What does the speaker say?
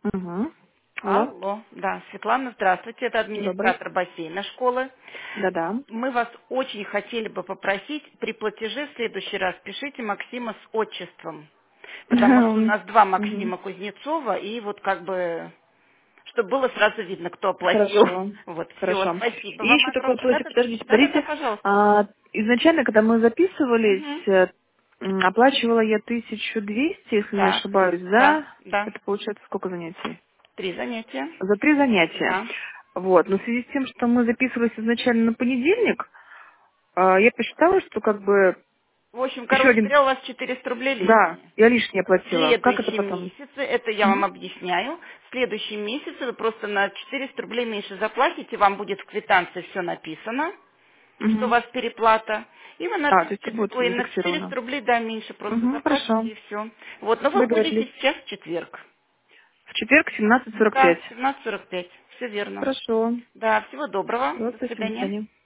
Угу. Алло, Алло, да, Светлана, здравствуйте, это добрый. администратор бассейна школы. Да-да. Мы вас очень хотели бы попросить, при платеже в следующий раз пишите Максима с отчеством, потому что у нас два Мгм. Максима Кузнецова, и вот как бы, чтобы было сразу видно, кто оплатил. Хорошо. Вот, все, Хорошо. спасибо И вам еще такой огромное. просьба, подождите, Да-да-да, подождите. пожалуйста. Изначально, когда мы записывались, Мгм. оплачивала я 1200, если не Так, ошибаюсь, да, за... да, Это получается сколько занятий? 3 занятия. За 3 занятия. Да. Вот. Но в связи с тем, что мы записывались изначально на понедельник, я посчитала, что как бы В общем, еще короче один... говоря, у вас 400 рублей Да, лишние. я лишнее В платила. Как это следующем потом? месяце, это я вам Мгм. объясняю, в следующем месяце вы просто на 400 рублей меньше заплатите, вам будет в квитанции все написано, что у Мгм. вас переплата, и вы на То есть это 1000, будет ой, на 400 зафиксировано. рублей, да, меньше просто Угу, заплатите хорошо. и все. Вот, но вы будете Договорились. сейчас в четверг. В четверг Да, 17:45. 17:45, все верно. Хорошо. Да, всего доброго, до Просто до свидания. свидания.